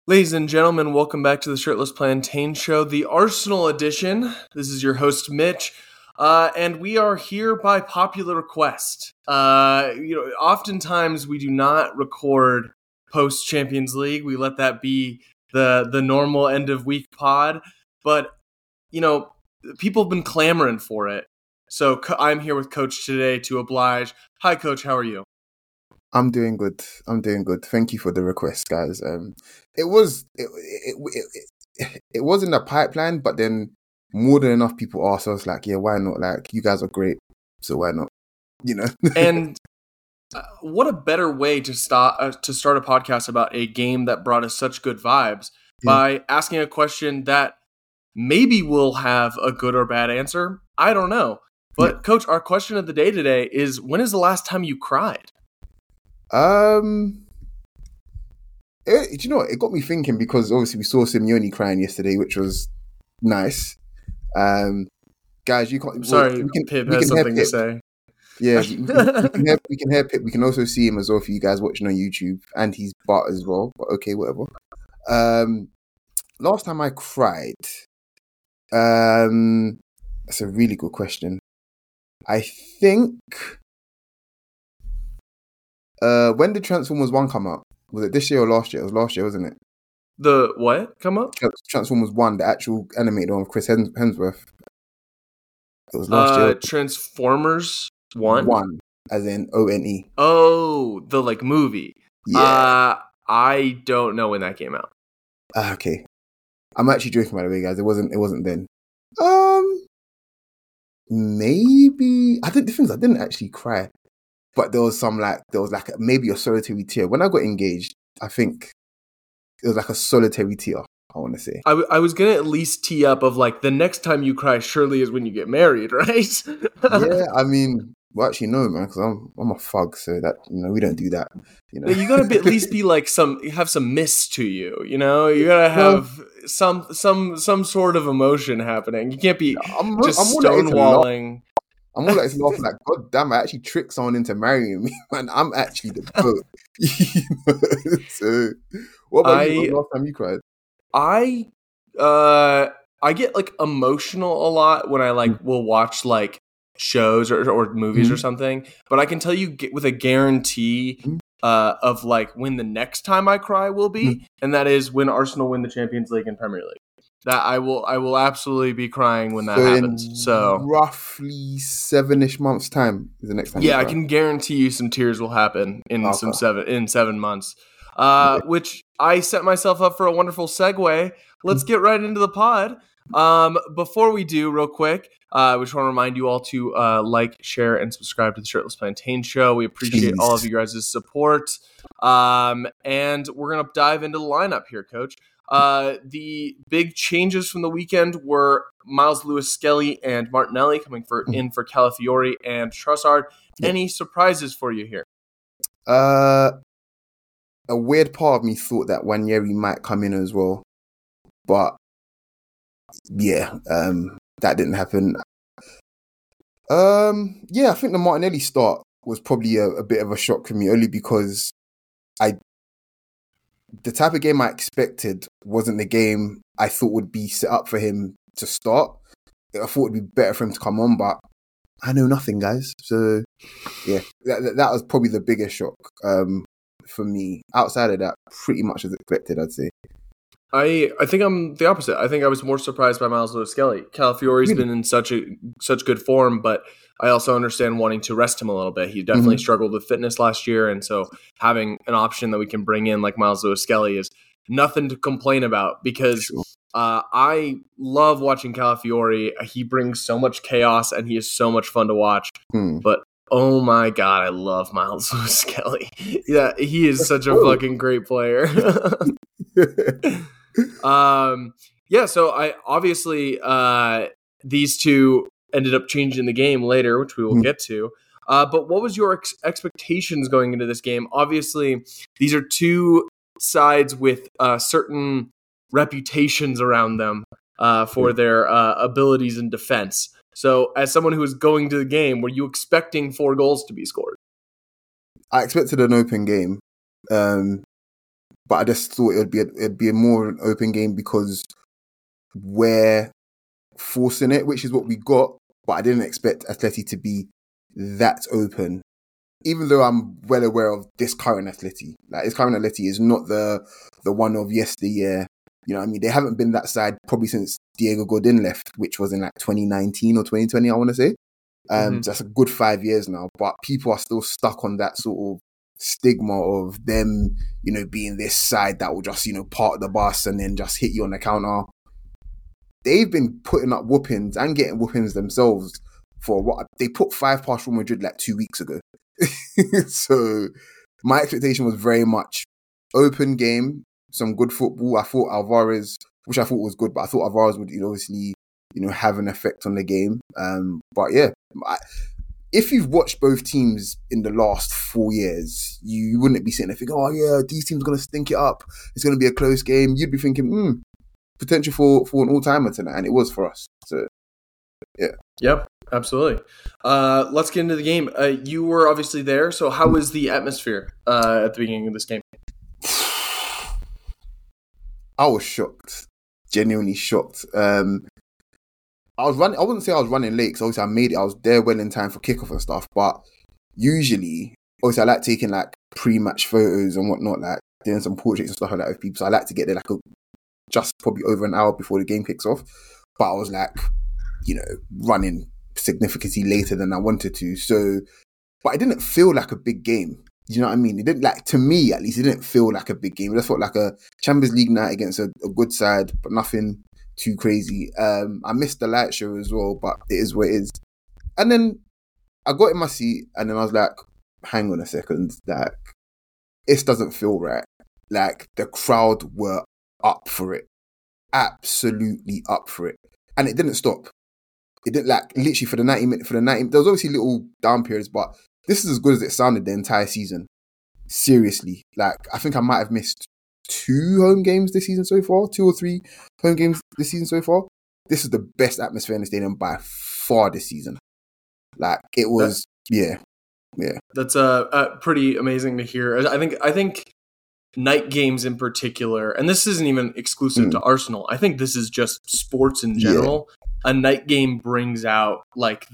Ladies and gentlemen, welcome back to the Shirtless Plantain Show, the Arsenal edition. This is your host, Mitch, and we are here by popular request. Oftentimes we do not record post Champions League. We let that be the normal end of week pod, but people have been clamoring for it. So I'm here with Coach today to oblige. Hi, Coach. How are you? I'm doing good. Thank you for the request, guys. It was in the pipeline, but then more than enough people asked us, like, yeah, why not? Like, you guys are great, so why not? And what a better way to start a podcast about a game that brought us such good vibes by asking a question that maybe will have a good or bad answer. I don't know. But Coach, our question of the day today is: when is the last time you cried? It got me thinking, because obviously we saw Simeone crying yesterday, which was nice. Guys, you can't. Sorry, Pip has something to say. Yeah, we can hear Pip. We can also see him as well for you guys watching on YouTube, and he's butt as well. But okay, whatever. Last time I cried, that's a really good question. I think when did Transformers 1 come out? Was it this year or last year? It was last year, wasn't it? The what come up? Transformers 1, the actual animated one with Chris Hemsworth. It was last year. Transformers 1? 1, as in O-N-E. Oh, the movie. Yeah. I don't know when that came out. Okay. I'm actually joking, by the way, guys. It wasn't then. Maybe I didn't actually cry. But there was maybe a solitary tear. When I got engaged, I think it was like a solitary tear, I want to say. I was going to at least tee up of the next time you cry surely is when you get married, right? Yeah, I mean, well, actually, no, man, because I'm a thug, so that, we don't do that. You got to at least be have some mist to you, You got to have some sort of emotion happening. You can't be just stonewalling. I'm more like laughing like, God damn, I actually tricked someone into marrying me, man. I'm actually the goat. So, what about you? When was the last time you cried? I get emotional a lot when I will watch shows or movies or something, but I can tell you with a guarantee of when the next time I cry will be, and that is when Arsenal win the Champions League and Premier League. That I will absolutely be crying when that happens. So roughly 7-ish months' time is the next time. Yeah, I can guarantee you some tears will happen in 7 months. Which I set myself up for a wonderful segue. Let's get right into the pod. Before we do, real quick, we just want to remind you all to like, share, and subscribe to the Shirtless Plantain Show. We appreciate all of you guys' support. And we're going to dive into the lineup here, Coach. The big changes from the weekend were Miles Lewis-Skelly and Martinelli coming in for Calafiori and Trossard. Any surprises for you here? A weird part of me thought that Nwaneri might come in as well, but yeah, that didn't happen. I think the Martinelli start was probably a bit of a shock for me, only because the type of game I expected wasn't the game I thought would be set up for him to start. I thought it'd be better for him to come on, but I know nothing, guys. So yeah, that was probably the biggest shock for me. Outside of that, pretty much as expected, I'd say. I think I'm the opposite. I think I was more surprised by Miles Lewis-Skelly. Calafiori's been in such good form, but I also understand wanting to rest him a little bit. He definitely struggled with fitness last year, and so having an option that we can bring in like Miles Lewis-Skelly is nothing to complain about, because I love watching Calafiori. He brings so much chaos, and he is so much fun to watch. But oh my God, I love Miles Lewis-Skelly. Yeah, he is such a fucking great player. So I obviously these two ended up changing the game later, which we will get to. But what was your expectations going into this game? Obviously, these are two sides with certain reputations around them for their abilities in defense. So, as someone who was going to the game, were you expecting 4 goals to be scored? I expected an open game. but I just thought it'd be a more an open game because we're forcing it, which is what we got. But I didn't expect Atleti to be that open. Even though I'm well aware of this current Atleti, like this current Atleti is not the one of yesteryear. You know what I mean? They haven't been that side probably since Diego Godin left, which was in like 2019 or 2020, I want to say. So that's a good 5 years now, but people are still stuck on that sort of stigma of them, you know, being this side that will just, you know, part the bus and then just hit you on the counter. They've been putting up whoopings and getting whoopings themselves for what they put 5 past Real Madrid like 2 weeks ago. So my expectation was very much open game, some good football. I thought Alvarez, which I thought was good, but I thought Alvarez would, you know, obviously, you know, have an effect on the game. But yeah, if you've watched both teams in the last 4 years, you wouldn't be sitting there thinking, oh yeah, these teams are going to stink it up. It's going to be a close game. You'd be thinking, potential for an all-timer tonight. And it was for us. So, yeah. Yep, absolutely. Let's get into the game. You were obviously there. So how was the atmosphere at the beginning of this game? I was shocked. Genuinely shocked. I wouldn't say I was running late because obviously I made it. I was there well in time for kickoff and stuff. But usually, obviously I like taking like pre-match photos and whatnot, like doing some portraits and stuff like that with people. So I like to get there like just probably over an hour before the game kicks off. But I was like, you know, running significantly later than I wanted to. So, but it didn't feel like a big game. Do you know what I mean? It didn't, like, to me at least, it didn't feel like a big game. It just felt like a Champions League night against a good side, but nothing too crazy. I missed the light show as well, but it is what it is. And then I got in my seat and then I was like, hang on a second, like, this doesn't feel right. Like, the crowd were up for it. Absolutely up for it. And it didn't stop. It didn't, like, literally for the 90 minutes, there was obviously little down periods, but this is as good as it sounded the entire season. Seriously. Like, I think I might have missed 2 home games this season so far, 2 or 3 home games this season so far. This is the best atmosphere in the stadium by far this season. Like, it was, yeah. That's pretty amazing to hear. I think night games in particular, and this isn't even exclusive to Arsenal. I think this is just sports in general. Yeah. A night game brings out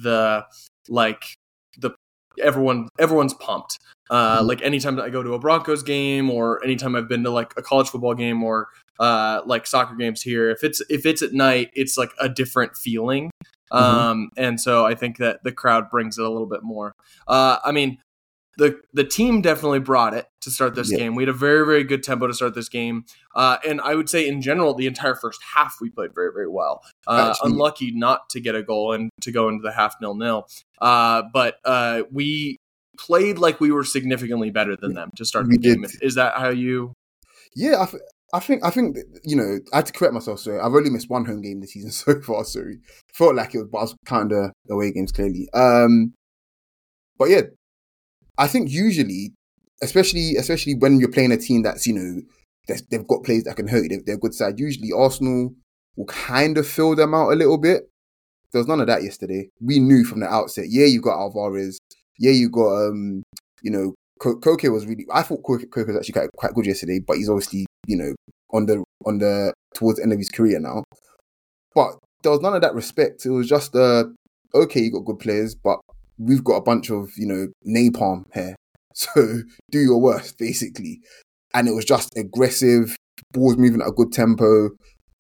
everyone's pumped. Like anytime I go to a Broncos game or anytime I've been to like a college football game or like soccer games here, if it's at night, it's like a different feeling. And so I think that the crowd brings it a little bit more. I mean, the team definitely brought it to start this game. We had a very, very good tempo to start this game. And I would say in general, the entire first half, we played very, very well. Unlucky not to get a goal and to go into the half 0-0. But we played like we were significantly better than them to start the game. Is that how you? Yeah, I think you know, I had to correct myself. So I've only missed 1 home game this season so far. Sorry, felt like it was, but I was kind of away games clearly. But yeah, I think usually, especially when you're playing a team that's, you know, they've got players that can hurt you, they're a good side. Usually Arsenal will kind of fill them out a little bit. There was none of that yesterday. We knew from the outset. Yeah, you got Alvarez. Yeah, you got you know, Koke was really. I thought Koke was actually quite good yesterday, but he's obviously, you know, on the towards the end of his career now. But there was none of that respect. It was just okay, you got good players, but we've got a bunch of, you know, napalm here. So do your worst, basically. And it was just aggressive, balls moving at a good tempo.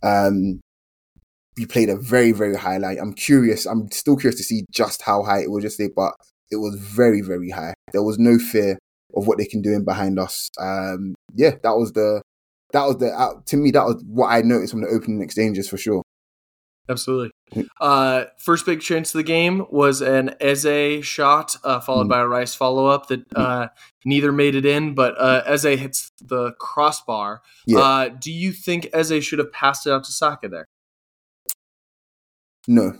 We played a very, very high line. I'm still curious to see just how high it was yesterday, but it was very, very high. There was no fear of what they can do in behind us. Yeah, that was to me, that was what I noticed from the opening exchanges for sure. Absolutely. First big chance of the game was an Eze shot, followed by a Rice follow-up that neither made it in, but Eze hits the crossbar. Yeah. Do you think Eze should have passed it out to Saka there? No.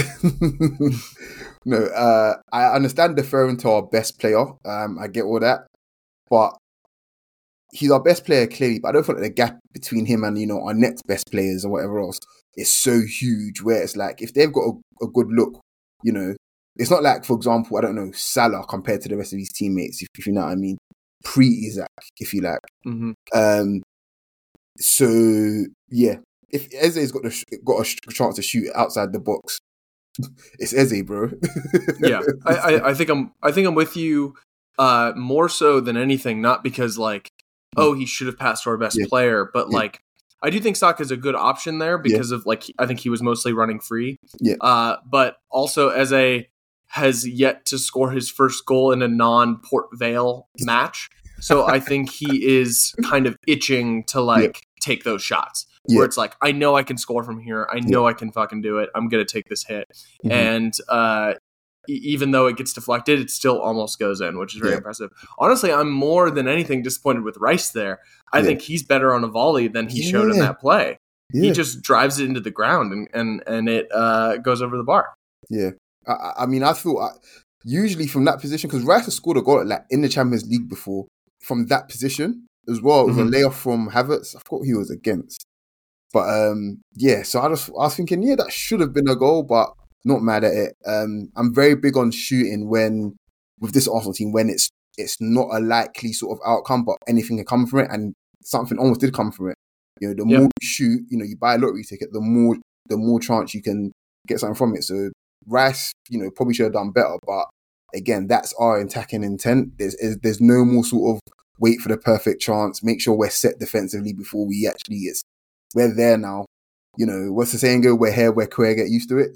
No. I understand deferring to our best player. I get all that. But he's our best player, clearly, but I don't think the gap between him and, you know, our next best players or whatever else is so huge where it's like, if they've got a good look, you know, it's not like, for example, I don't know, Salah compared to the rest of his teammates, if you know what I mean. pre-Isaac, if you like. Mm-hmm. So yeah, if Eze's got a chance to shoot outside the box, it's Eze, bro. Yeah, I think I'm with you. More so than anything, not because like, oh, he should have passed to our best player, but like, I do think Saka is a good option there because of like, I think he was mostly running free. Yeah. But also Eze has yet to score his first goal in a non-Port Vale match, so I think he is kind of itching to like take those shots. Where it's like, I know I can score from here. I know I can fucking do it. I'm going to take this hit. Mm-hmm. And even though it gets deflected, it still almost goes in, which is very impressive. Honestly, I'm more than anything disappointed with Rice there. I think he's better on a volley than he showed in that play. Yeah. He just drives it into the ground and it goes over the bar. Yeah. I mean, I thought usually from that position, because Rice has scored a goal like in the Champions League before from that position as well. It was a layoff from Havertz. I forgot who he was against. But so I was thinking, that should have been a goal, but not mad at it. I'm very big on shooting with this Arsenal team when it's not a likely sort of outcome, but anything can come from it, and something almost did come from it. The more you shoot, you buy a lottery ticket, the more chance you can get something from it. So Rice, probably should have done better, but again, that's our attacking intent. There's no more sort of wait for the perfect chance, make sure we're set defensively before we actually we're there now. What's the saying go? We're here, we're queer, get used to it,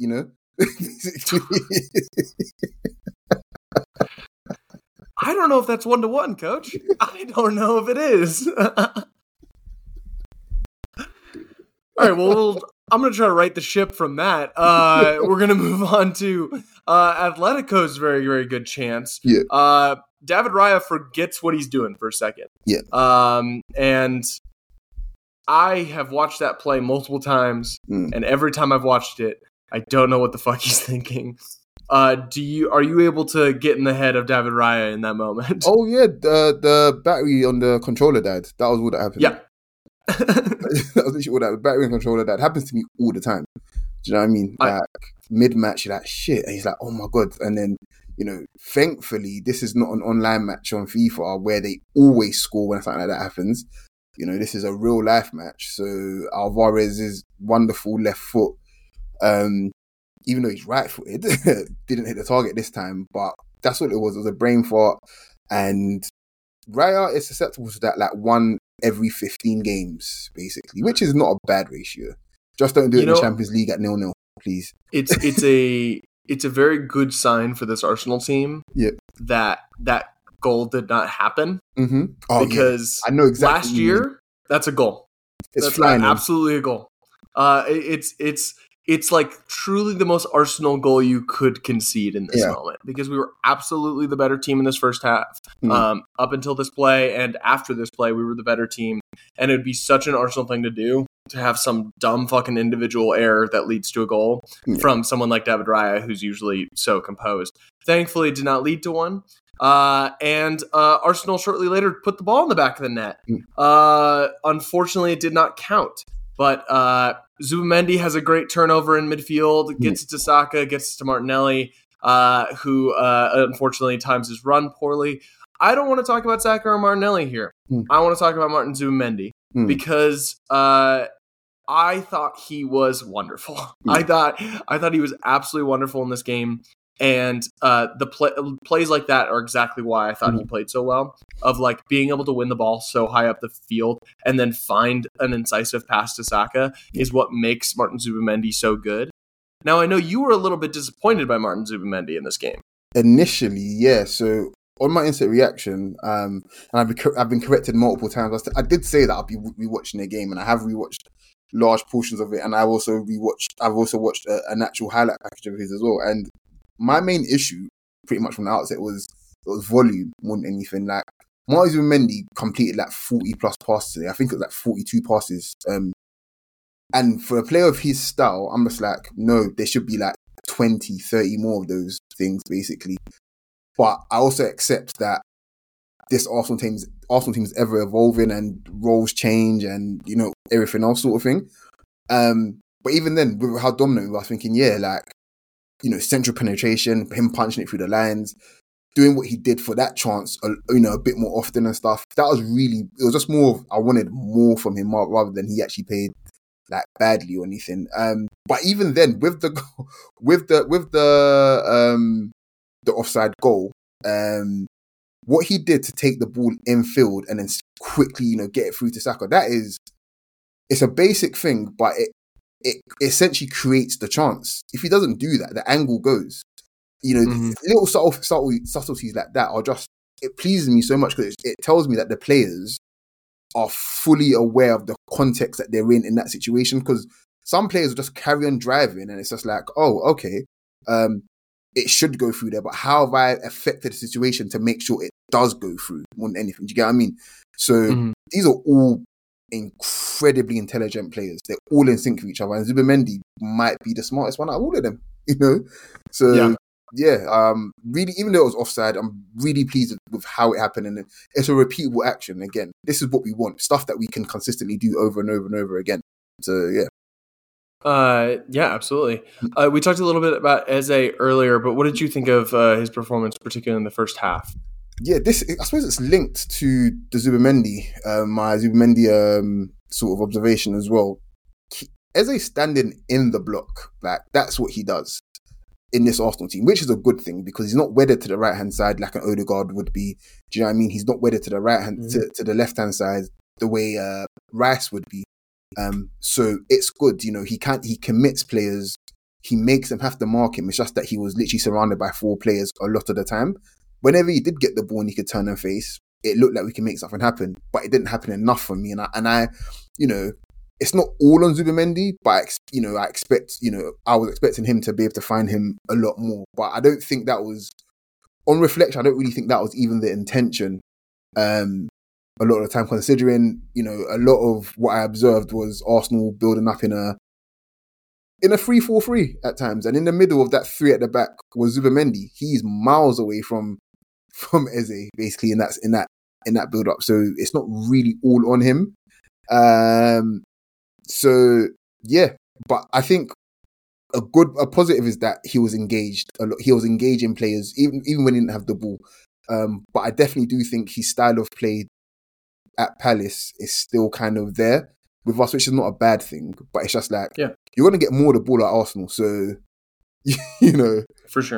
I don't know if that's 1-to-1, coach. I don't know if it is. All right, well, I'm going to try to right the ship from that. We're going to move on to Atletico's very, very good chance. Yeah. David Raya forgets what he's doing for a second. Yeah. And I have watched that play multiple times, and every time I've watched it, I don't know what the fuck he's thinking. Are you able to get in the head of David Raya in that moment? Oh yeah, the battery on the controller died. That was all that happened. Yeah. That was literally all that. The battery on the controller died. Happens to me all the time. Do you know what I mean? Like mid-match, you're like, shit. And he's like, oh my God. And then, thankfully, this is not an online match on FIFA where they always score when something like that happens. This is a real life match. So Alvarez's wonderful left foot, even though he's right-footed, didn't hit the target this time. But that's what it was. It was a brain fart. And Raya is susceptible to that, like one every 15 games, basically, which is not a bad ratio. Just don't do it in the Champions League at 0-0, please. It's a very good sign for this Arsenal team. Yeah. That goal did not happen. Mm-hmm. Oh, because I know exactly. Last year, that's a goal. That's flying. Absolutely a goal. It's like truly the most Arsenal goal you could concede in this moment, because we were absolutely the better team in this first half. Up until this play and after this play, we were the better team, and it would be such an Arsenal thing to do, to have some dumb fucking individual error that leads to a goal from someone like David Raya, who's usually so composed. Thankfully, it did not lead to one. And Arsenal shortly later put the ball in the back of the net. Unfortunately, it did not count. But Zubimendi has a great turnover in midfield, gets it to Saka, gets it to Martinelli, who unfortunately times his run poorly. I don't want to talk about Saka or Martinelli here. I want to talk about Martin Zubimendi because I thought he was wonderful. I thought he was absolutely wonderful in this game. And the plays like that are exactly why I thought he played so well, of like being able to win the ball so high up the field and then find an incisive pass to Saka is what makes Martin Zubimendi so good. Now, I know you were a little bit disappointed by Martin Zubimendi in this game. Initially, yeah. So on my instant reaction, and I've been corrected multiple times. I did say that I'll be rewatching the game, and I have rewatched large portions of it, and I've also watched an actual highlight package of his as well. And my main issue, pretty much from the outset, was volume more than anything. Like, Martin Zubimendi completed like 40 plus passes today. I think it was like 42 passes. And for a player of his style, I'm just like, no, there should be like 20, 30 more of those things, basically. But I also accept that this Arsenal team is ever evolving and roles change and, everything else sort of thing. But even then, with how dominant we were, I was thinking, central penetration, him punching it through the lines. doing what he did for that chance, a bit more often and stuff. That was really, it was just more of, I wanted more from him rather than he actually played like badly or anything. But even then, with the offside goal, what he did to take the ball infield and then quickly, get it through to Saka, it's a basic thing, but it essentially creates the chance. If he doesn't do that, the angle goes. Little subtleties like that are just, it pleases me so much because it tells me that the players are fully aware of the context that they're in that situation. Because some players will just carry on driving and it's just like, oh, okay, it should go through there, but how have I affected the situation to make sure it does go through more than anything? Do you get what I mean? So these are all incredibly intelligent players. They're all in sync with each other, and Zubimendi might be the smartest one out of all of them. So really, even though it was offside, I'm really pleased with how it happened, and it's a repeatable action. Again, this is what we want, stuff that we can consistently do over and over and over again. So yeah, absolutely. We talked a little bit about Eze earlier, but what did you think of his performance, particularly in the first half? Yeah, I suppose it's linked to the Zubimendi, my Zubimendi sort of observation as well. Eze standing in the block, like that's what he does in this Arsenal team, which is a good thing because he's not wedded to the right hand side like an Odegaard would be. Do you know what I mean? He's not wedded to the right hand to the left hand side the way Rice would be. So it's good, he commits players, he makes them have to mark him. It's just that he was literally surrounded by 4 players a lot of the time. Whenever he did get the ball and he could turn and face, it looked like we can make something happen, but it didn't happen enough for me. And I it's not all on Zubimendi, but I was expecting him to be able to find him a lot more. But I don't think that was, on reflection, I don't really think that was even the intention. A lot of the time, considering, a lot of what I observed was Arsenal building up in a 3-4-3 at times. And in the middle of that 3 at the back was Zubimendi. He's miles away from Eze, basically, in that build up. So it's not really all on him. So yeah, but I think a positive is that he was engaged a lot. He was engaging players even when he didn't have the ball. But I definitely do think his style of play at Palace is still kind of there with us, which is not a bad thing. But it's just like, you're going to get more of the ball at Arsenal, so for sure.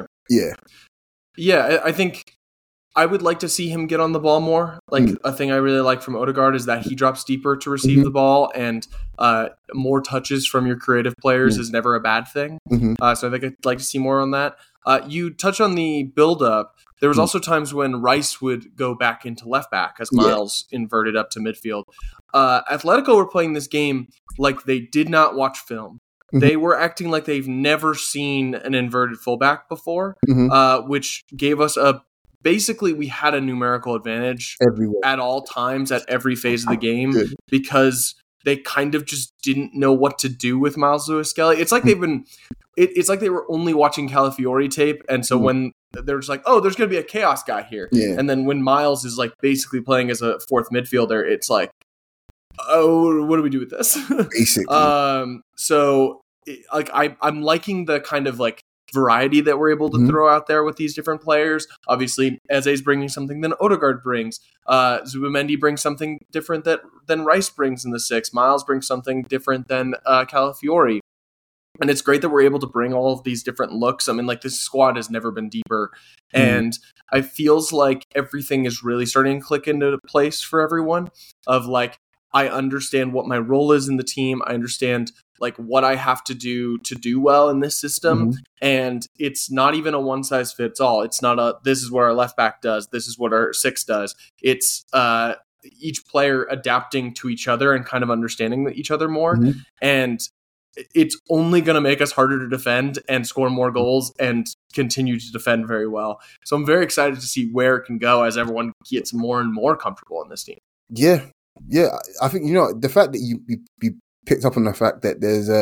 Yeah, I think I would like to see him get on the ball more. A thing I really like from Odegaard is that he drops deeper to receive the ball, and more touches from your creative players is never a bad thing. So I think I'd like to see more on that. You touch on the build-up. There was also times when Rice would go back into left back as Miles inverted up to midfield. Atletico were playing this game like they did not watch film. They were acting like they've never seen an inverted fullback before, which gave us basically we had a numerical advantage everywhere at all times at every phase of the game because they kind of just didn't know what to do with Miles Lewis-Skelly. It's like it's like they were only watching Calafiori tape, and so when they're just like, oh, there's going to be a chaos guy here, and then when Miles is like basically playing as a 4th midfielder, it's like, oh, what do we do with this? Basically, so like I'm liking the kind of like variety that we're able to throw out there with these different players. Obviously, Eze's bringing something than Odegaard brings. Zubimendi brings something different than Rice brings in the 6. Miles brings something different than Calafiori. And it's great that we're able to bring all of these different looks. I mean, like, this squad has never been deeper. And it feels like everything is really starting to click into place for everyone of like, I understand what my role is in the team. I understand like what I have to do well in this system. And it's not even a one size fits all. It's not this is what our left back does. This is what our 6 does. It's each player adapting to each other and kind of understanding each other more. And it's only going to make us harder to defend and score more goals and continue to defend very well. So I'm very excited to see where it can go as everyone gets more and more comfortable in this team. Yeah. I think, the fact that you picked up on the fact that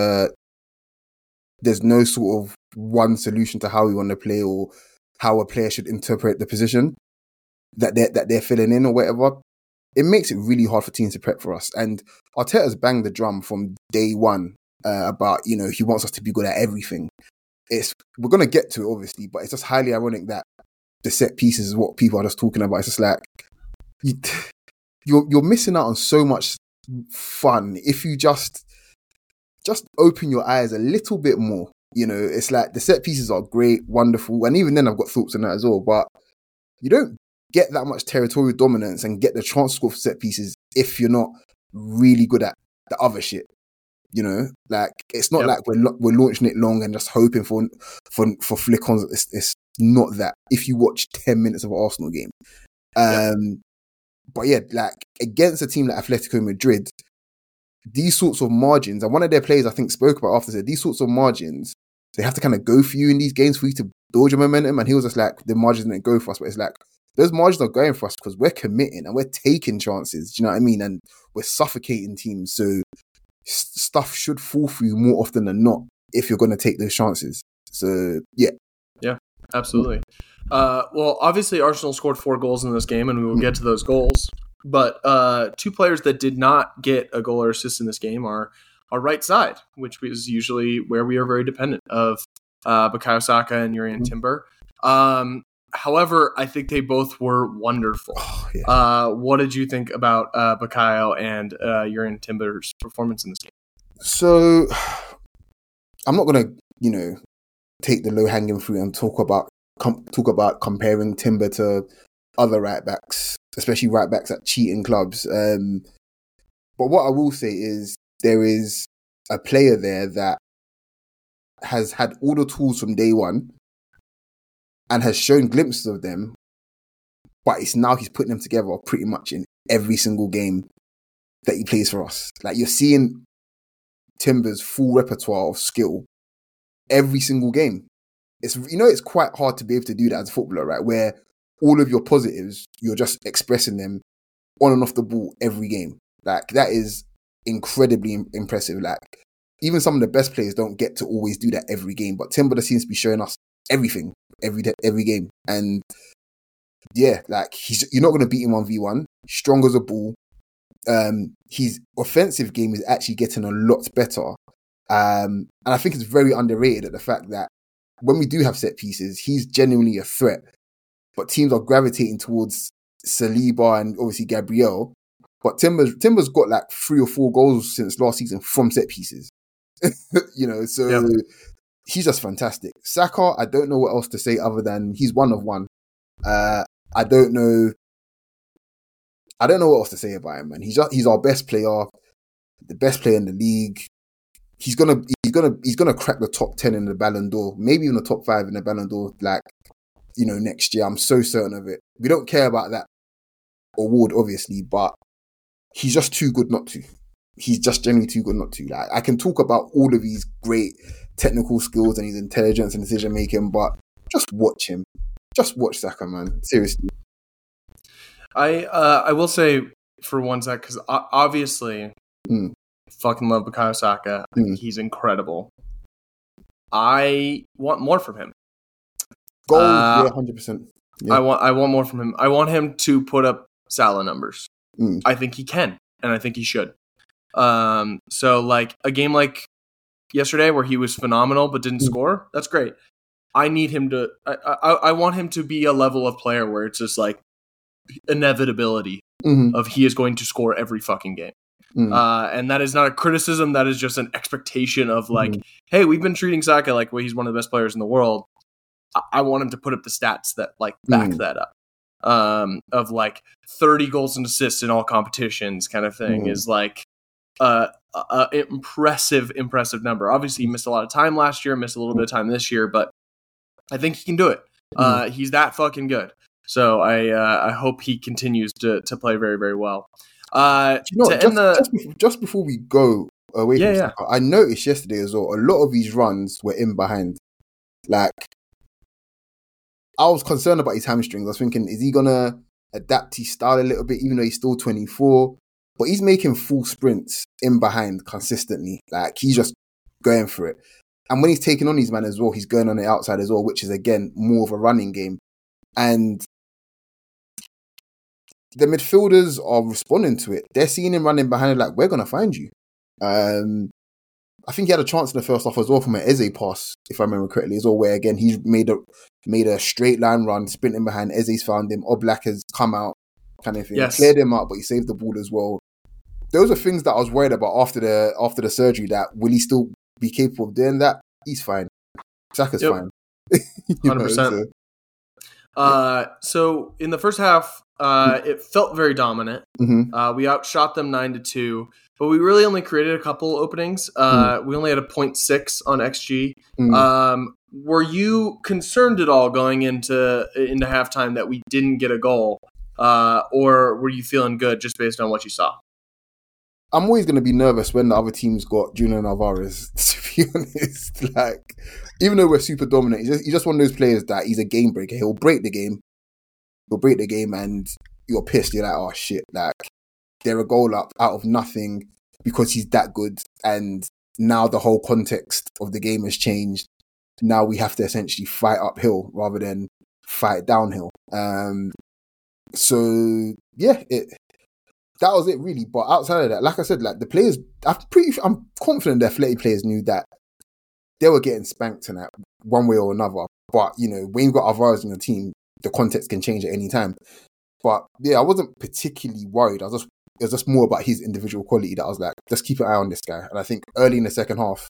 there's no sort of one solution to how we want to play or how a player should interpret the position that they're filling in or whatever. It makes it really hard for teams to prep for us. And Arteta's banged the drum from day one about, he wants us to be good at everything. We're going to get to it, obviously, but it's just highly ironic that the set pieces is what people are just talking about. It's just like you're missing out on so much fun if you just open your eyes a little bit more. You know, it's like the set pieces are great, wonderful, and even then I've got thoughts on that as well. But you don't get that much territorial dominance and get the chance to score for set pieces if you're not really good at the other shit. You know, like it's not like we're launching it long and just hoping for flick-ons. It's not that. If you watch 10 minutes of an Arsenal game, but yeah, like against a team like Atletico Madrid, these sorts of margins, and one of their players I think spoke about after said these sorts of margins, they have to kind of go for you in these games for you to build your momentum. And he was just like, the margins didn't go for us, but it's like those margins are going for us because we're committing and we're taking chances. Do you know what I mean? And we're suffocating teams, so stuff should fall for you more often than not if you're going to take those chances. So yeah, absolutely. Well, obviously Arsenal scored 4 goals in this game, and we will get to those goals. But 2 players that did not get a goal or assist in this game are our right side, which is usually where we are very dependent of Bukayo Saka and Jurrien Timber. However, I think they both were wonderful. What did you think about Bukayo and Jurrien Timber's performance in this game? So I'm not going to, take the low-hanging fruit and talk about comparing Timber to other right-backs, especially right-backs at cheating clubs. But what I will say is there is a player there that has had all the tools from day one and has shown glimpses of them, but it's now he's putting them together pretty much in every single game that he plays for us. Like, you're seeing Timber's full repertoire of skill every single game. It's quite hard to be able to do that as a footballer, right? Where all of your positives, you're just expressing them on and off the ball every game. Like, that is incredibly impressive. Like, even some of the best players don't get to always do that every game, but Timber seems to be showing us everything every game. And yeah, like, you're not going to beat him 1v1. Strong as a bull. His offensive game is actually getting a lot better. And I think it's very underrated at the fact that when we do have set pieces, he's genuinely a threat. But teams are gravitating towards Saliba and obviously Gabriel. But Timber's got like 3 or 4 goals since last season from set pieces. So he's just fantastic. Saka, I don't know what else to say other than he's one of one. I don't know what else to say about him, man. He's our best player, the best player in the league. He's gonna crack the top 10 in the Ballon d'Or, maybe even the top 5 in the Ballon d'Or, next year. I'm so certain of it. We don't care about that award, obviously, but he's just too good not to. He's just generally too good not to. Like, I can talk about all of his great technical skills and his intelligence and decision making, but just watch him. Just watch Saka, man. Seriously. I will say for one sec, because obviously, fucking love Bukayo Saka. I think he's incredible. I want more from him. Goals, 100%. Yeah. I want more from him. I want him to put up Salah numbers. I think he can, and I think he should. So like a game like yesterday where he was phenomenal but didn't score, that's great. I need him to. I want him to be a level of player where it's just like inevitability of he is going to score every fucking game. And that is not a criticism. That is just an expectation of like, hey, we've been treating Saka like he's one of the best players in the world. I want him to put up the stats that like back that up. Of like 30 goals and assists in all competitions kind of thing is like impressive number. Obviously he missed a lot of time last year, missed a little bit of time this year, but I think he can do it. He's that fucking good. So I hope he continues to play very, very well. Just before we go away from Saka, I noticed yesterday as well, a lot of these runs were in behind. Like, I was concerned about his hamstrings. I was thinking, is he going to adapt his style a little bit, even though he's still 24? But he's making full sprints in behind consistently. Like, he's just going for it. And when he's taking on his man as well, he's going on the outside as well, which is, again, more of a running game. And the midfielders are responding to it. They're seeing him running behind, like, we're going to find you. I think he had a chance in the first half as well from an Eze pass, if I remember correctly, as well, where, again, he's made made a straight line run, sprinting behind. Eze's found him. Oblak has come out, kind of thing. Yes. Cleared him out, but he saved the ball as well. Those are things that I was worried about after the surgery. That will he still be capable of doing that? He's fine. Saka's fine. 100%. So in the first half, it felt very dominant. Mm-hmm. We outshot them 9-2, but we really only created a couple openings. We only had a 0.6 on XG. Were you concerned at all going into halftime that we didn't get a goal, or were you feeling good just based on what you saw? I'm always going to be nervous when the other team's got Julian Alvarez, to be honest. Like, even though we're super dominant, he's just one of those players that he's a game breaker. He'll break the game. And you're pissed. You're like, oh, shit. Like, they're a goal up out of nothing because he's that good. And now the whole context of the game has changed. Now we have to essentially fight uphill rather than fight downhill. So, yeah, that was it really. But outside of that, like I said, like the players, I'm confident the Athletic players knew that they were getting spanked tonight, one way or another. But, you know, when you've got Alvarez in your team, the context can change at any time. But yeah, I wasn't particularly worried. It was just more about his individual quality that I was like, just keep an eye on this guy. And I think early in the second half,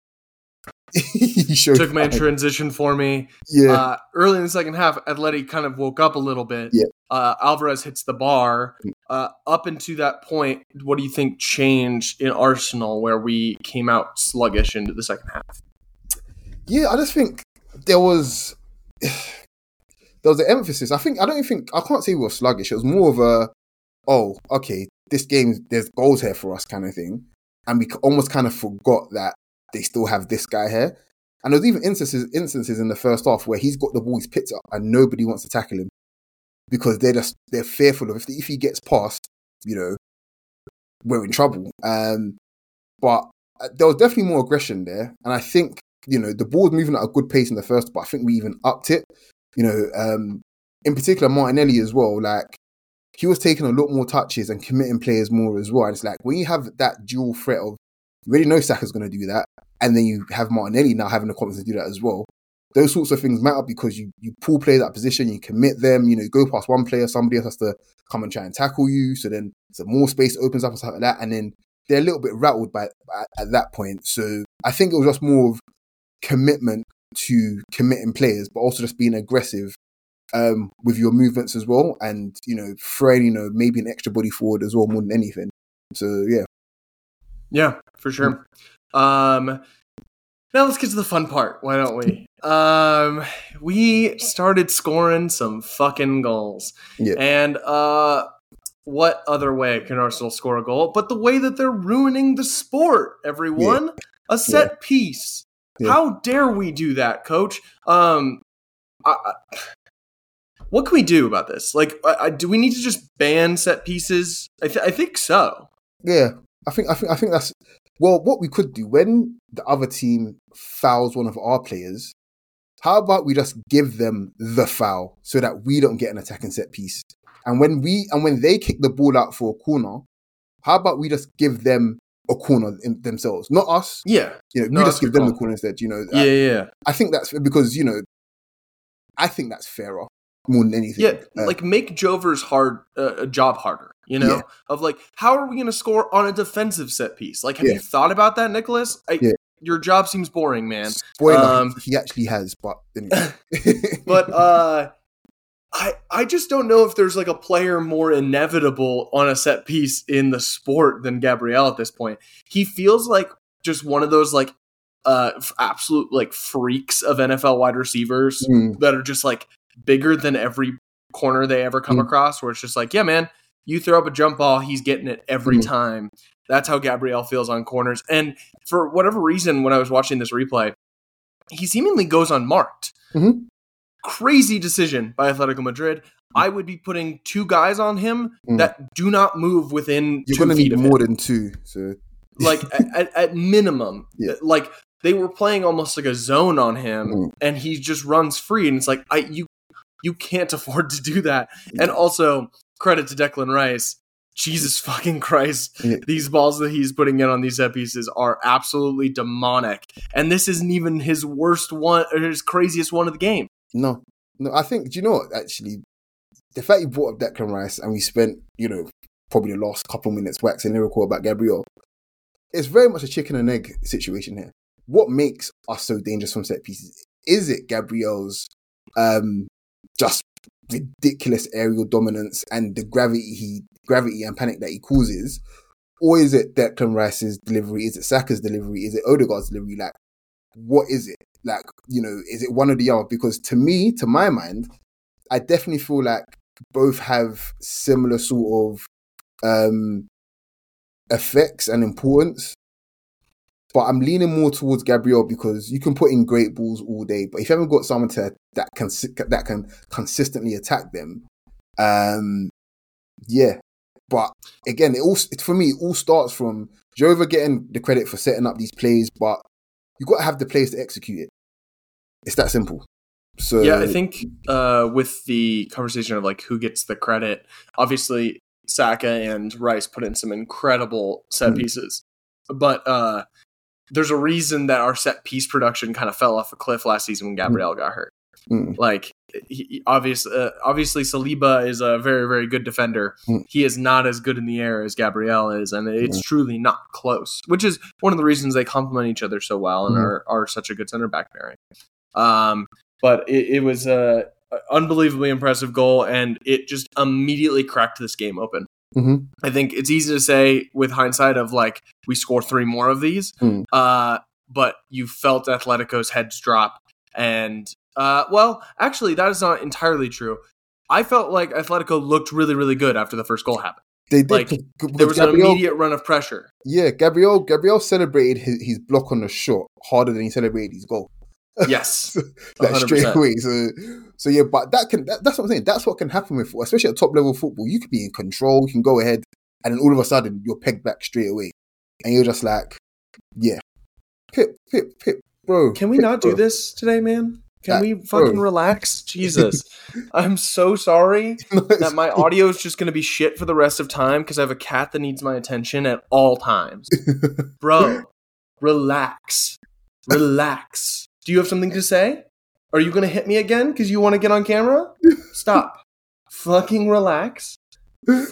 he showed took man transition for me. Yeah. Early in the second half, Atleti kind of woke up a little bit. Yeah. Alvarez hits the bar. Up into that point, what do you think changed in Arsenal where we came out sluggish into the second half? Yeah, I just think there was an emphasis. I can't say we were sluggish. It was more of a, oh, okay, this game, there's goals here for us kind of thing. And we almost kind of forgot that they still have this guy here. And there's even instances in the first half where he's got the ball, he's picked up, and nobody wants to tackle him because they're fearful of if he gets past, you know, we're in trouble. But there was definitely more aggression there. And I think, you know, the ball was moving at a good pace in the first, but I think we even upped it. You know, in particular, Martinelli as well, like, he was taking a lot more touches and committing players more as well. And it's like, when you have that dual threat of, you already know Saka's going to do that, and then you have Martinelli now having the confidence to do that as well. Those sorts of things matter because you pull players out of position, you commit them, you know, you go past one player, somebody else has to come and try and tackle you. So then some more space opens up and stuff like that. And then they're a little bit rattled at that point. So I think it was just more of commitment to committing players, but also just being aggressive with your movements as well. And, you know, throwing, you know, maybe an extra body forward as well more than anything. So, yeah. Yeah, for sure. Now let's get to the fun part. Why don't we? We started scoring some fucking goals. Yeah. And what other way can Arsenal score a goal but the way that they're ruining the sport, everyone? Yeah. A set piece. Yeah. How dare we do that, coach? What can we do about this? Like, do we need to just ban set pieces? I think so. Yeah. I think that's, well, what we could do when the other team fouls one of our players, how about we just give them the foul so that we don't get an attacking set piece? And when they kick the ball out for a corner, how about we just give them a corner themselves, not us? Yeah. You know, we just give them the corner instead, you know. Yeah. I think that's because, you know, I think that's fairer more than anything. Yeah, like make Jover's job harder, you know? Yeah. Of like, how are we going to score on a defensive set piece? Like, have you thought about that, Nicholas? Your job seems boring, man. Spoiler, he actually has, but anyway. But I just don't know if there's like a player more inevitable on a set piece in the sport than Gabriel at this point. He feels like just one of those like absolute like freaks of NFL wide receivers that are just like bigger than every corner they ever come across, where it's just like, yeah, man, you throw up a jump ball, he's getting it every time. That's how Gabriel feels on corners. And for whatever reason, when I was watching this replay, he seemingly goes unmarked. Crazy decision by Atletico Madrid. I would be putting two guys on him that do not move within 2 feet of him. You're going to need more than two. So. Like, at minimum. Yeah. Like, they were playing almost like a zone on him, and he just runs free. And it's like, you can't afford to do that. And also, credit to Declan Rice. Jesus fucking Christ. Yeah. These balls that he's putting in on these set pieces are absolutely demonic. And this isn't even his worst one, or his craziest one of the game. No, I think, do you know what, actually, the fact you brought up Declan Rice and we spent, probably the last couple minutes waxing lyrical about Gabriel, it's very much a chicken and egg situation here. What makes us so dangerous from set pieces? Is it Gabriel's just ridiculous aerial dominance and the gravity and panic that he causes? Or is it Declan Rice's delivery? Is it Saka's delivery? Is it Odegaard's delivery? Like, what is it? Like, is it one or the other? Because to my mind, I definitely feel like both have similar sort of effects and importance. But I'm leaning more towards Gabriel because you can put in great balls all day, but if you haven't got someone that can consistently attack them, yeah. But again, for me, it all starts from Jova getting the credit for setting up these plays, but you got to have the players to execute it. It's that simple. So yeah, I think with the conversation of like who gets the credit, obviously Saka and Rice put in some incredible set pieces, but there's a reason that our set piece production kind of fell off a cliff last season when Gabriel got hurt. Like, obviously Saliba is a very, very good defender. He is not as good in the air as Gabriel is, and it's truly not close, which is one of the reasons they complement each other so well and are such a good center back pairing. But it was a unbelievably impressive goal, and it just immediately cracked this game open. I think it's easy to say with hindsight of like, we score 3 more of these, but you felt Atletico's heads drop. And, well, actually, that is not entirely true. I felt like Atletico looked really, really good after the first goal happened. They did. Like, there was an immediate run of pressure. Yeah, Gabriel celebrated his block on the shot harder than he celebrated his goal. Yes, like straight away. So yeah, but that's what I'm saying. That's what can happen with, especially at top level football. You could be in control, you can go ahead, and then all of a sudden you're pegged back straight away, and you're just like, yeah, Pip, bro. Can we not do this today, man? Can we fucking relax? Jesus. I'm so sorry that my audio is just going to be shit for the rest of time because I have a cat that needs my attention at all times. Bro, relax. Do you have something to say? Are you going to hit me again because you want to get on camera? Stop. Fucking relax. Is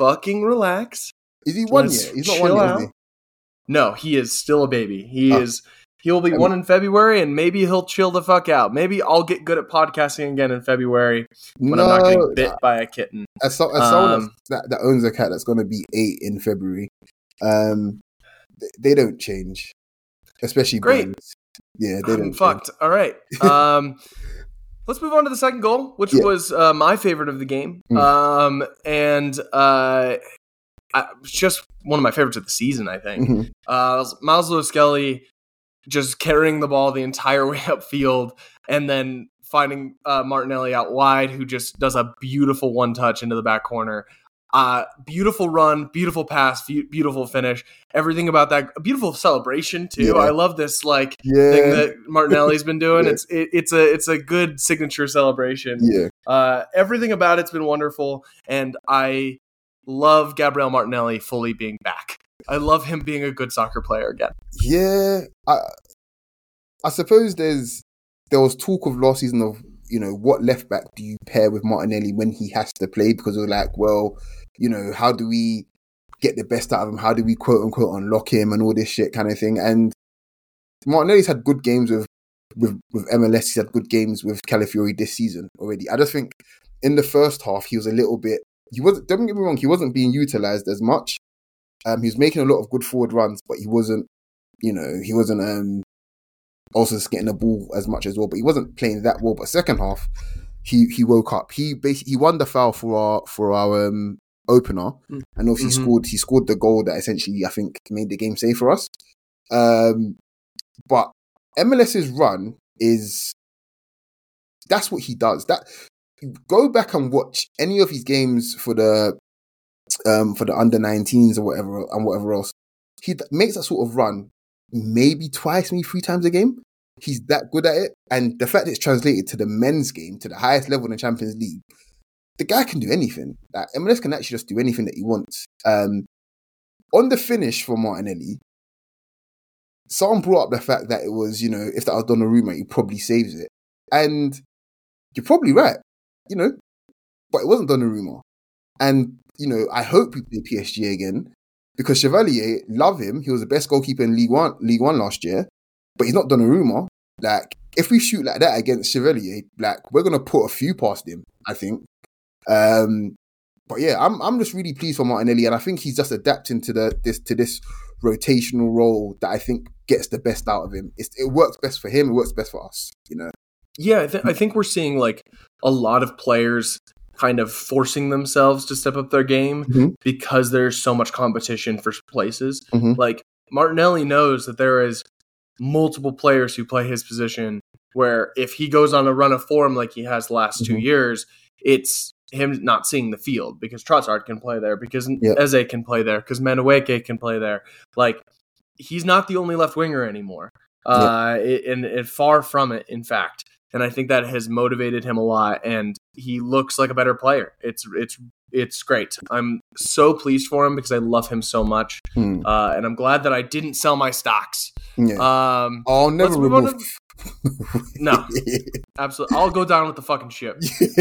he one yet? He's not one yet, is he? No, he is still a baby. He'll be 1 in February, and maybe he'll chill the fuck out. Maybe I'll get good at podcasting again in February when I'm not getting bit by a kitten. As someone that owns a cat that's going to be 8 in February, they don't change. Especially great. Brands. Yeah, they don't fucked. change. All right. Let's move on to the second goal, which was my favorite of the game. Just one of my favorites of the season, I think. Miles Lewis-Skelly just carrying the ball the entire way upfield and then finding Martinelli out wide, who just does a beautiful one-touch into the back corner. Beautiful run, beautiful pass, beautiful finish. Everything about that, a beautiful celebration too. Yeah. I love this thing that Martinelli's been doing. It's a good signature celebration. Yeah. Everything about it's been wonderful, and I love Gabriel Martinelli fully being back. I love him being a good soccer player again. Yeah, I suppose there was talk of last season of, what left back do you pair with Martinelli when he has to play? Because we're like, well, how do we get the best out of him? How do we quote unquote unlock him and all this shit kind of thing? And Martinelli's had good games with MLS. He's had good games with Calafiori this season already. I just think in the first half he was a little bit. Don't get me wrong, he wasn't being utilised as much. He was making a lot of good forward runs, but he wasn't also just getting the ball as much as well. But he wasn't playing that well. But second half, he woke up. He won the foul for our opener, and obviously he scored the goal that essentially I think made the game safe for us. But MLS's run that's what he does. That go back and watch any of his games for the under 19s or whatever else. He makes that sort of run maybe 3 times a game. He's that good at it, and the fact it's translated to the men's game, to the highest level in the Champions League, the guy can do anything. Like, MLS can actually just do anything that he wants. On the finish for Martinelli, someone brought up the fact that it was, if that was Donnarumma, he probably saves it. And you're probably right, but it wasn't Donnarumma. And, I hope we play PSG again because Chevalier, love him. He was the best goalkeeper in League One last year, but he's not Donnarumma. Like, if we shoot like that against Chevalier, like, we're going to put a few past him, I think. But yeah, I'm just really pleased for Martinelli, and I think he's just adapting to this rotational role that I think gets the best out of him. It works best for him. It works best for us. Yeah, I think we're seeing like a lot of players kind of forcing themselves to step up their game because there's so much competition for places. Like Martinelli knows that there is multiple players who play his position where if he goes on a run of form like he has the last 2 years, it's him not seeing the field because Trossard can play there, because Eze can play there, because Madueke can play there. Like, he's not the only left winger anymore. And far from it, in fact. And I think that has motivated him a lot, and he looks like a better player. It's great. I'm so pleased for him because I love him so much, and I'm glad that I didn't sell my stocks. I'll never remove. No, absolutely. I'll go down with the fucking ship.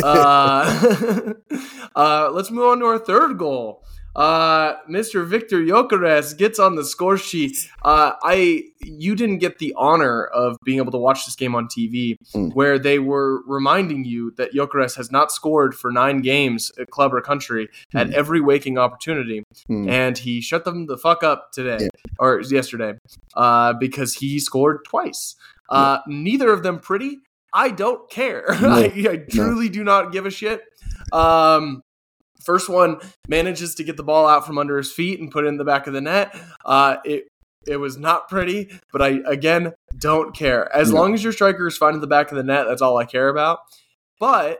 Let's move on to our third goal. Mr. Victor Gyökeres gets on the score sheet. You didn't get the honor of being able to watch this game on TV, where they were reminding you that Gyökeres has not scored for 9 games at club or country at every waking opportunity, and he shut them the fuck up today or yesterday because he scored twice. Neither of them pretty. I don't care. I truly do not give a shit. First one manages to get the ball out from under his feet and put it in the back of the net. It was not pretty, but I, again, don't care. As long as your striker is finding the back of the net, that's all I care about. But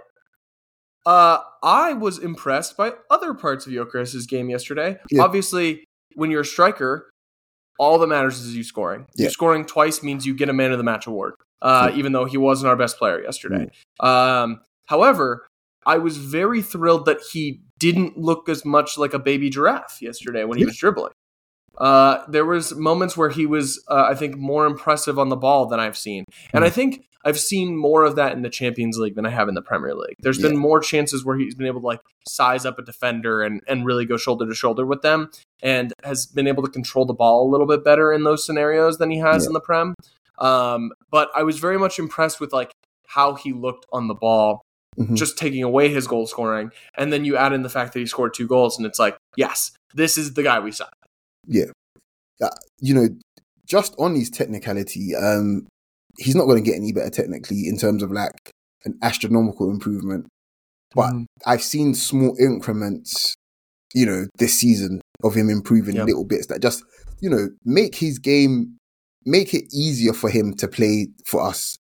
I was impressed by other parts of Gyökeres' game yesterday. Obviously, when you're a striker, all that matters is you scoring. You scoring twice means you get a man of the match award, even though he wasn't our best player yesterday. However, I was very thrilled that he didn't look as much like a baby giraffe yesterday when he was dribbling. There was moments where he was, I think, more impressive on the ball than I've seen. And I think I've seen more of that in the Champions League than I have in the Premier League. There's been more chances where he's been able to like size up a defender and really go shoulder to shoulder with them, and has been able to control the ball a little bit better in those scenarios than he has in the Prem. But I was very much impressed with like how he looked on the ball. Just taking away his goal scoring, and then you add in the fact that he scored 2 goals, and it's like, yes, this is the guy we signed. Just on his technicality, he's not going to get any better technically in terms of like an astronomical improvement. But I've seen small increments, this season of him improving little bits that just, make his game, make it easier for him to play for us.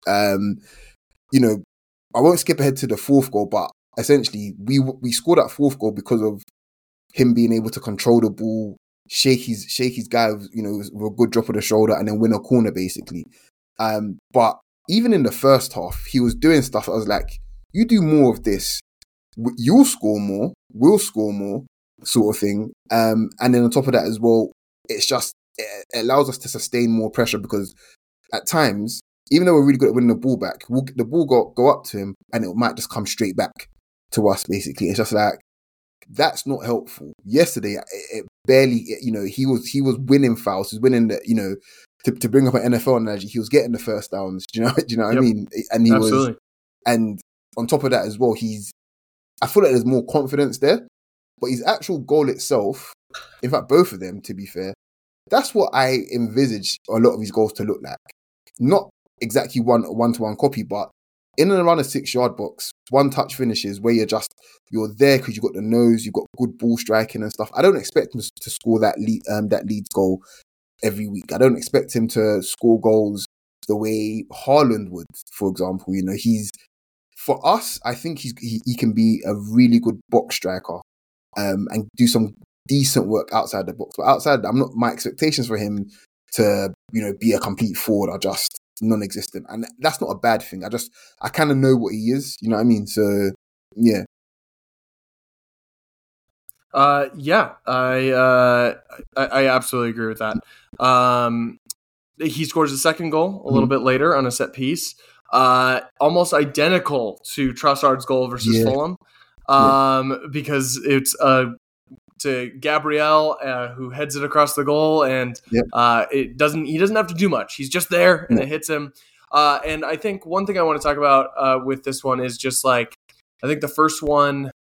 I won't skip ahead to the 4th goal, but essentially we scored that 4th goal because of him being able to control the ball, shake his guy, with a good drop of the shoulder, and then win a corner basically. But even in the first half, he was doing stuff. I was like, you do more of this, you'll score more, we'll score more, sort of thing. And then on top of that as well, it's just it allows us to sustain more pressure because at times, even though we're really good at winning the ball back, the ball go up to him and it might just come straight back to us, basically. It's just like, that's not helpful. Yesterday, it barely, he was winning fouls. He was winning the, to bring up an NFL analogy, he was getting the first downs. Do you know what I mean? And he Absolutely. And on top of that as well, I feel like there's more confidence there, but his actual goal itself, in fact, both of them, to be fair, that's what I envisage a lot of his goals to look like. Not exactly one-to-one copy, but in and around the 6-yard box, one-touch finishes where you're there because you've got the nose, you've got good ball striking and stuff. I don't expect him to score that Leeds goal every week. I don't expect him to score goals the way Haaland would, for example. For us, I think he can be a really good box striker and do some decent work outside the box. But outside, my expectations for him to be a complete forward are just non-existent, and that's not a bad thing. I kind of know what he is, you know what I mean? So yeah. I absolutely agree with that. He scores a second goal a little bit later on a set piece. almost identical to Trossard's goal versus Fulham, because it's to Gabriel, who heads it across the goal, and he doesn't have to do much. He's just there, and it hits him. And I think one thing I want to talk about with this one is just like, I think the first one,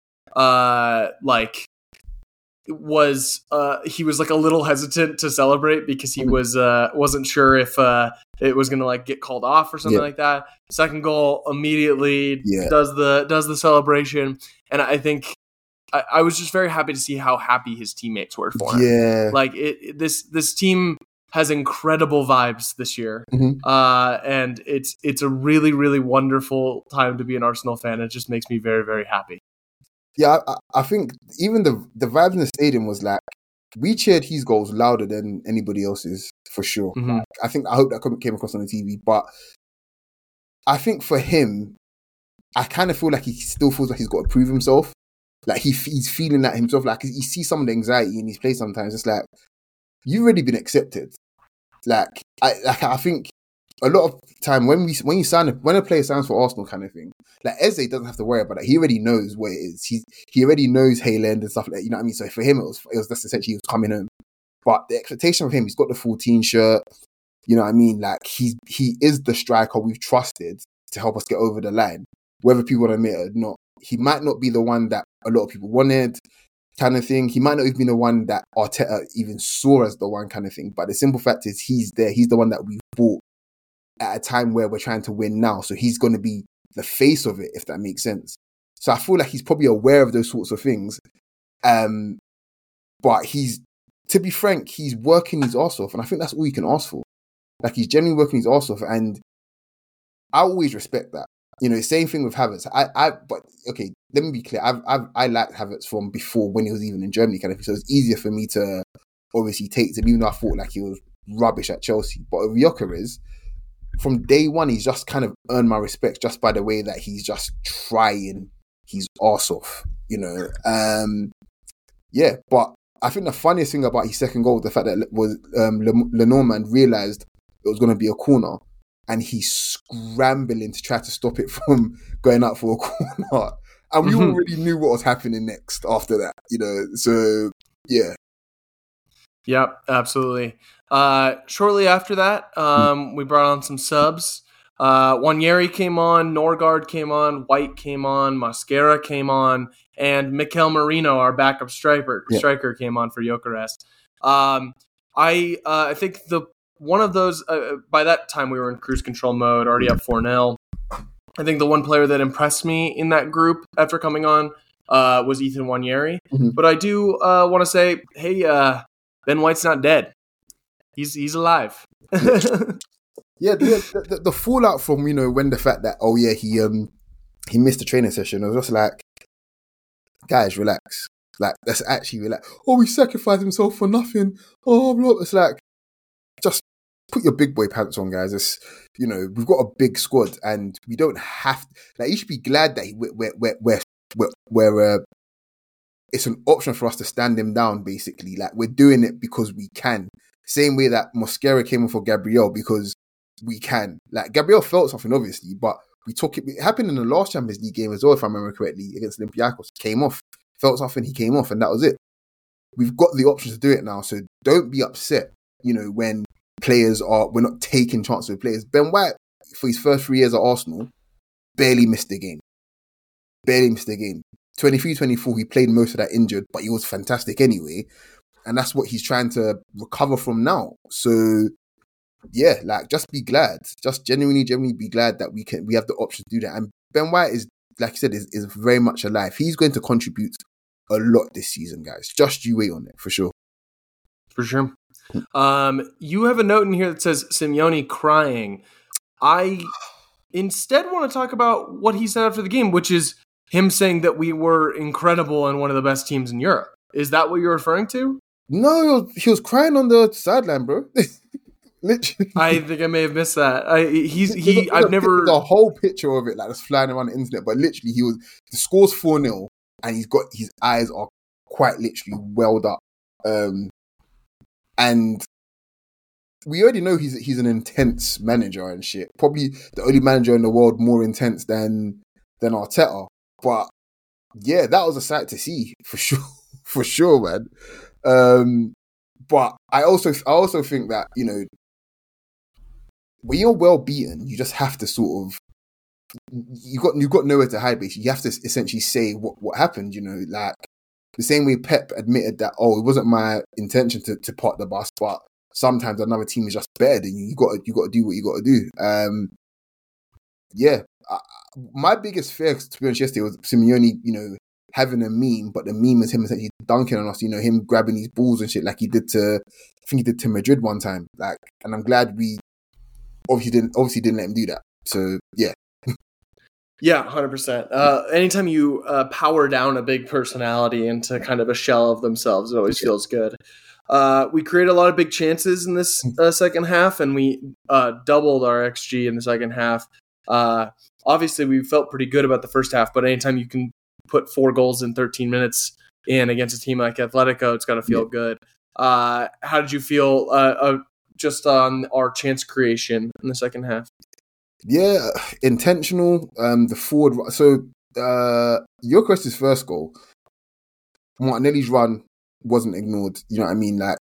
was he was like a little hesitant to celebrate because he wasn't sure if it was gonna like get called off or something like that. Second goal immediately does the celebration, and I think I was just very happy to see how happy his teammates were for him. Yeah, like this team has incredible vibes this year, and it's a really, really wonderful time to be an Arsenal fan. It just makes me very, very happy. Yeah, I think even the vibes in the stadium was like, we cheered his goals louder than anybody else's, for sure. Mm-hmm. I hope that came across on the TV, but I think for him, I kind of feel like he still feels like he's got to prove himself. Like he's feeling that himself. Like you see some of the anxiety in his play sometimes. It's like, you've already been accepted. Like I think a lot of time when a player signs for Arsenal kind of thing, like Eze doesn't have to worry about that. He already knows what it is. He already knows Haaland and stuff like that. You know what I mean? So for him, it was just essentially he was coming home. But the expectation of him, he's got the 14 shirt. You know what I mean? Like he is the striker we've trusted to help us get over the line, whether people want to admit it or not. He might not be the one that a lot of people wanted, kind of thing. He might not even be the one that Arteta even saw as the one, kind of thing. But the simple fact is, he's there. He's the one that we bought at a time where we're trying to win now. So he's going to be the face of it, if that makes sense. So I feel like he's probably aware of those sorts of things. But to be frank, he's working his arse off. And I think that's all you can ask for. Like, he's genuinely working his arse off. And I always respect that. You know, same thing with Havertz. But okay, let me be clear. I liked Havertz from before, when he was even in Germany, kind of thing. So it's easier for me to obviously take him, even though I thought like he was rubbish at Chelsea. But with Gyökeres, from day one, he's just kind of earned my respect just by the way that he's just trying his arse off, you know. But I think the funniest thing about his second goal was the fact that Lenormand realised it was going to be a corner, and he's scrambling to try to stop it from going out for a corner. And we already knew what was happening next after that, you know. So, yeah. Yep, absolutely. Shortly after that, we brought on some subs. Nwaneri came on, Norgard came on, White came on, Mosquera came on, and Mikel Merino, our backup striker, came on for Gyökeres. I think one of those, by that time we were in cruise control mode, already up 4-0. I think the one player that impressed me in that group after coming on was Ethan Nwaneri. But I do want to say, hey, Ben White's not dead. He's alive. The fallout from, you know, when the fact that he missed the training session, I was just like, guys, relax. Like, let's actually relax. Oh, he sacrificed himself for nothing. Oh, blah. It's like, just put your big boy pants on, guys. It's, you know, we've got a big squad, and we don't have to, like, you should be glad that we're it's an option for us to stand him down, basically. Like, we're doing it because we can. Same way that Mosquera came in for Gabriel, because we can. Like, Gabriel felt something, obviously, but we took it. It happened in the last Champions League game as well, if I remember correctly, against Olympiacos. Came off. Felt something, he came off, and that was it. We've got the option to do it now, so don't be upset, you know, when we're not taking chances with players. Ben White, for his first 3 years at Arsenal, barely missed a game. 23-24, he played most of that injured, but he was fantastic anyway. And that's what he's trying to recover from now. So, yeah, like, just be glad. Just genuinely be glad that we have the option to do that. And Ben White is, like I said, is very much alive. He's going to contribute a lot this season, guys. Just you wait on it, for sure. For sure. You have a note in here that says Simeone crying. I instead want to talk about what he said after the game, which is him saying that we were incredible and one of the best teams in Europe. Is that what you're referring to? No, he was crying on the sideline, bro. Literally. I think I may have missed that. I've never the whole picture of it, like, that's flying around the internet. But literally, the score's 4-0, and his eyes are quite literally welled up. And we already know he's an intense manager and shit. Probably the only manager in the world more intense than Arteta. But yeah, that was a sight to see for sure, for sure, man. But I also think that, you know, when you're well beaten, you just have to sort of you got nowhere to hide. Basically, you have to essentially say what happened. You know, like the same way Pep admitted that, it wasn't my intention to park the bus, but sometimes another team is just better than you. You got to do what you got to do. Yeah, my biggest fear, to be honest, yesterday was Simeone, you know, having a meme, but the meme is him essentially dunking on us. You know, him grabbing these balls and shit like he did to, I think he did to Madrid one time. Like, and I'm glad we obviously didn't let him do that. So yeah. Yeah, 100%. Anytime you power down a big personality into kind of a shell of themselves, it always feels good. We created a lot of big chances in this second half, and we doubled our XG in the second half. Obviously, we felt pretty good about the first half, but anytime you can put 4 goals in 13 minutes in against a team like Atletico, it's got to feel good. How did you feel just on our chance creation in the second half? Yeah, intentional. The forward. So, Gyökeres's first goal, Martinelli's run wasn't ignored. You know what I mean? Like,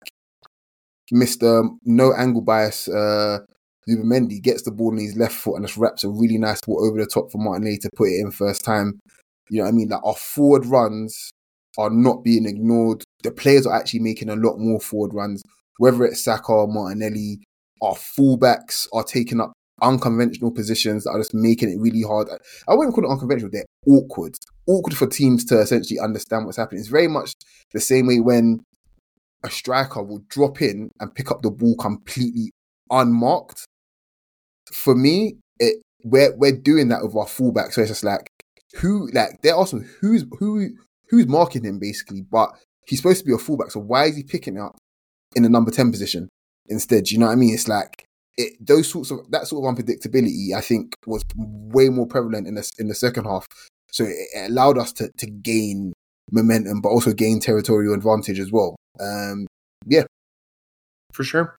Mr. No angle bias, Zubimendi gets the ball on his left foot and just wraps a really nice ball over the top for Martinelli to put it in first time. You know what I mean? Like, our forward runs are not being ignored. The players are actually making a lot more forward runs, whether it's Saka or Martinelli. Our fullbacks are taking up unconventional positions that are just making it really hard. I wouldn't call it unconventional, they're awkward for teams to essentially understand what's happening. It's very much the same way when a striker will drop in and pick up the ball completely unmarked. For me, we're doing that with our fullback, so it's just like they're also who's marking him basically, but he's supposed to be a fullback, so why is he picking it up in the number 10 position instead? You know what I mean? It's like that sort of unpredictability, I think, was way more prevalent in the second half. So it allowed us to gain momentum, but also gain territorial advantage as well. Yeah, for sure.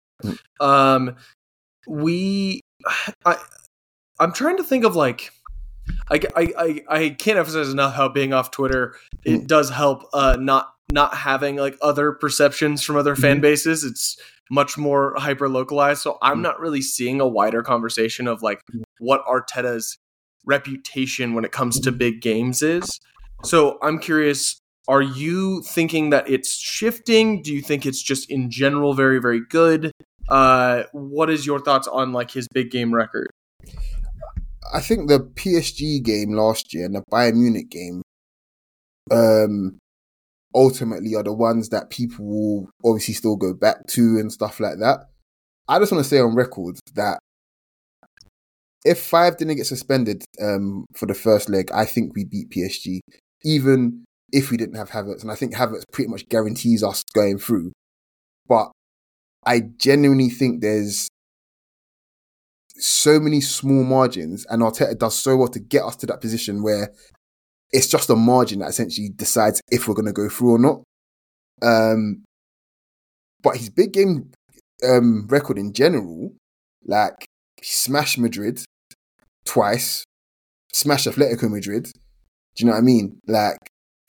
I'm trying to think of like, I can't emphasize enough how being off Twitter, it does help not having like other perceptions from other fan bases. It's much more hyper localized. So I'm not really seeing a wider conversation of like what Arteta's reputation when it comes to big games is. So I'm curious, are you thinking that it's shifting? Do you think it's just in general very, very good? What is your thoughts on like his big game record? I think the PSG game last year and the Bayern Munich game ultimately are the ones that people will obviously still go back to and stuff like that. I just want to say on record that if 5 didn't get suspended for the first leg, I think we beat PSG, even if we didn't have Havertz. And I think Havertz pretty much guarantees us going through. But I genuinely think there's so many small margins, and Arteta does so well to get us to that position where it's just a margin that essentially decides if we're going to go through or not. But his big game record in general, like, he smashed Madrid twice, smashed Atletico Madrid. Do you know what I mean? Like,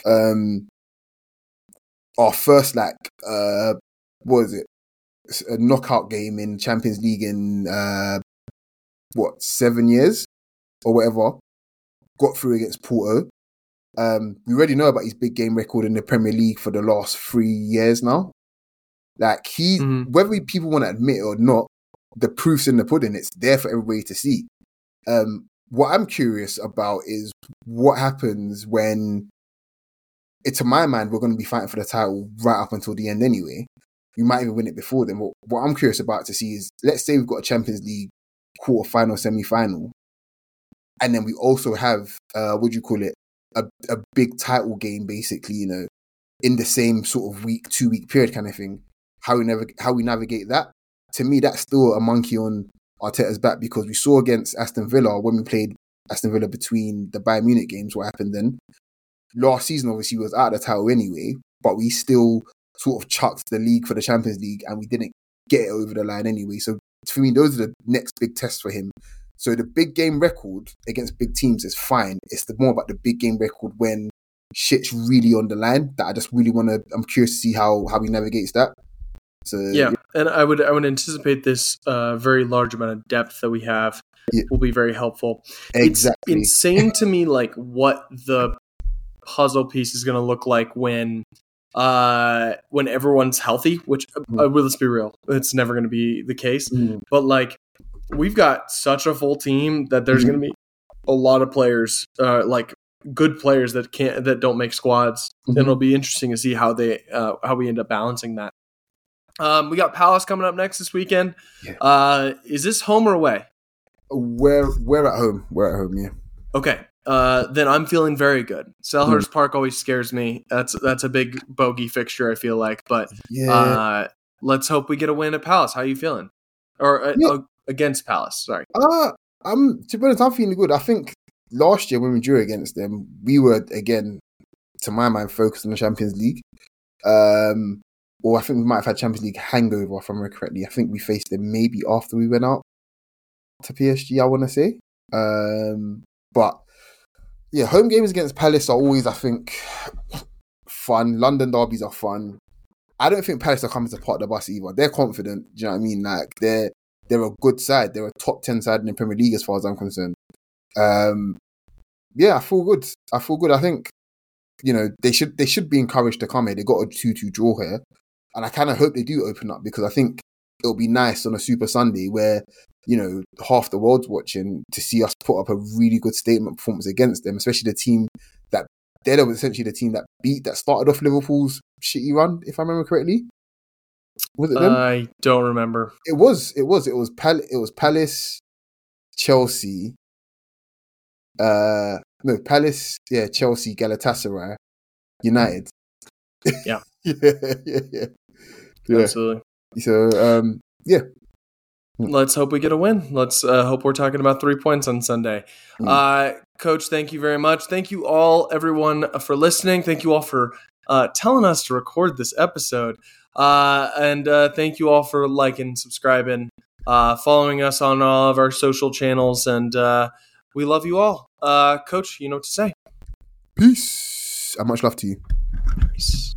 our first, like, what is it? A knockout game in Champions League in 7 years or whatever. Got through against Porto. We already know about his big game record in the Premier League for the last 3 years now. Like, whether people want to admit it or not, the proof's in the pudding. It's there for everybody to see. What I'm curious about is what happens when, to my mind, we're going to be fighting for the title right up until the end anyway. We might even win it before then. What I'm curious about to see is, let's say we've got a Champions League quarter-final, semi-final, and then we also have, a big title game, basically, you know, in the same sort of 2-week period kind of thing. How we navigate that, to me, that's still a monkey on Arteta's back, because we saw against Aston Villa, when we played Aston Villa between the Bayern Munich games, what happened then. Last season, obviously, was out of the title anyway, but we still sort of chucked the league for the Champions League, and we didn't get it over the line anyway. So for me, those are the next big tests for him. So the big game record against big teams is fine. It's more about the big game record when shit's really on the line that I just really I'm curious to see how he navigates that. So yeah, and I would anticipate this very large amount of depth that we have will be very helpful. Exactly. It's insane to me, like what the puzzle piece is going to look like when everyone's healthy. Which let's be real, it's never going to be the case. But like we've got such a full team that there's going to be a lot of players, like good players that don't make squads, and it'll be interesting to see how we end up balancing that. We got Palace coming up next this weekend. Yeah. Is this home or away? We're at home. We're at home, yeah. Okay. Then I'm feeling very good. Selhurst Park always scares me. That's a big bogey fixture, I feel like. But let's hope we get a win at Palace. How are you feeling? Or against Palace, sorry. To be honest, I'm feeling good. I think last year when we drew against them, we were, again, to my mind, focused on the Champions League. Or I think we might have had Champions League hangover, if I remember correctly. I think we faced them maybe after we went out to PSG, I want to say. But, yeah, home games against Palace are always, I think, fun. London derbies are fun. I don't think Palace are coming to part of the bus either. They're confident, do you know what I mean? Like, they're a good side. They're a top 10 side in the Premier League as far as I'm concerned. Yeah, I feel good. I think, they should be encouraged to come here. They got a 2-2 draw here. And I kind of hope they do open up because I think it'll be nice on a Super Sunday where, half the world's watching to see us put up a really good statement performance against them, especially the team that they're essentially the team that started off Liverpool's shitty run, if I remember correctly. Was it them? I don't remember. It was Palace, Chelsea. Palace, Chelsea, Galatasaray, United. Yeah. Yeah. Absolutely. So, Let's hope we get a win. Let's hope we're talking about 3 points on Sunday. Coach, thank you very much. Thank you all, everyone, for listening. Thank you all for telling us to record this episode. And thank you all for liking, subscribing, following us on all of our social channels. And we love you all. Coach, you know what to say. Peace. And much love to you. Peace.